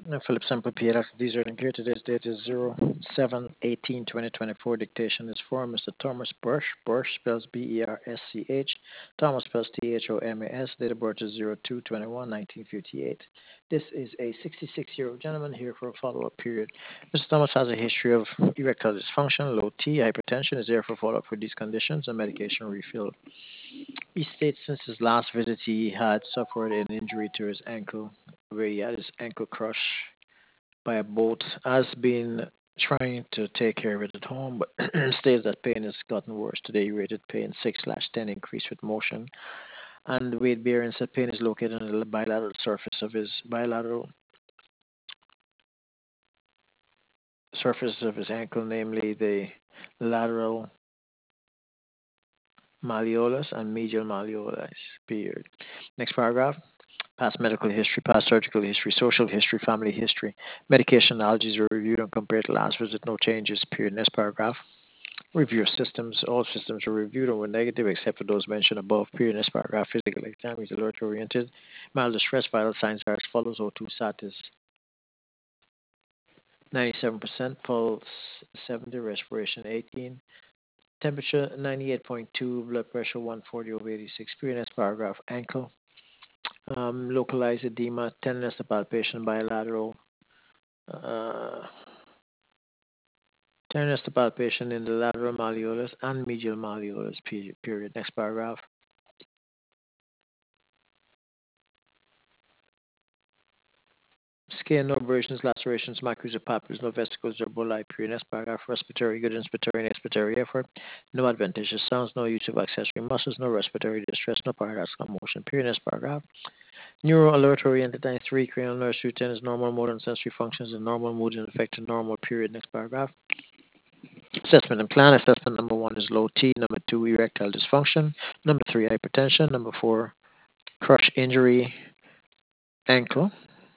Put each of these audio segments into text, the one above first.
Philip Sample P. Dr. Desert and here. Today's date is 07/18/2024. Dictation is for Mr. Thomas Bursch. Bursch spells Bersch. Thomas spells Thomas. Date of birth is 02/21/1958. This is a 66-year-old gentleman here for a follow-up period. Mr. Thomas has a history of erectile dysfunction, low T, hypertension, is there for follow-up for these conditions and medication refill. He states since his last visit he had suffered an injury to his ankle, where he had his ankle crushed by a boat, has been trying to take care of it at home, but states that pain has gotten worse. Today he rated pain 6/10, increase with motion, and weight bearing said pain is located on the bilateral surface of his ankle, namely the lateral malleolus and medial malleolus. Period. Next paragraph. Past medical history, past surgical history, social history, family history. Medication allergies were reviewed and compared to last visit. No changes. Period. Next paragraph. Review systems. All systems were reviewed and were negative except for those mentioned above. Period. Next paragraph. Physical exam is alert oriented. Mild distress. Vital signs are as follows. O2 sat is 97%. Pulse 70. Respiration 18. Temperature 98.2. Blood pressure 140/86. Period. Next paragraph. Ankle. Localized edema, tenderness to palpation, bilateral, uh, tenderness to palpation in the lateral malleolus and medial malleolus. Period. Next paragraph. Skin, no abrasions, lacerations, macros or papules, no vesicles or boli. Period. Next paragraph. Respiratory, good inspiratory and expiratory effort. No adventitious sounds, no use of accessory muscles, no respiratory distress, no paradoxical motion. Period. Next paragraph. Neuro alert oriented times 3. Cranial nerve routine is normal motor and sensory functions and normal mood and affected normal. Period. Next paragraph. Assessment and plan. Assessment number 1 is low T. Number 2, erectile dysfunction. Number 3, hypertension. Number 4, crush injury, ankle.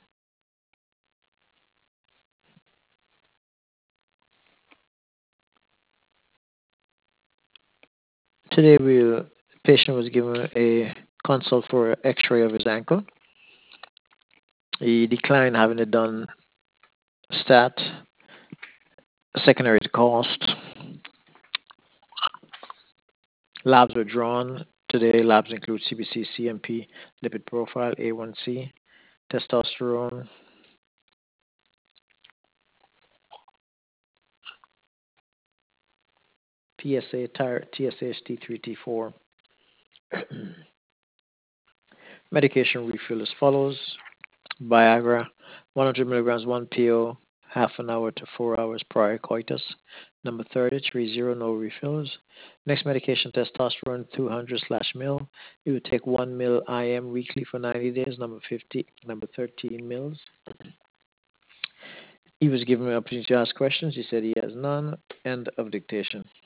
Today, patient was given a consult for X-ray of his ankle. He declined having it done stat, secondary to cost. Labs were drawn. Today, labs include CBC, CMP, lipid profile, A1C, testosterone, PSA, TSH, T3, T4. Medication refill as follows. Viagra, 100 milligrams, 1 PO, half an hour to 4 hours prior coitus. Number 30, no refills. Next medication, testosterone, 200/ml. You would take 1 ml IM weekly for 90 days. Number 13 mils. He was given an opportunity to ask questions. He said he has none. End of dictation.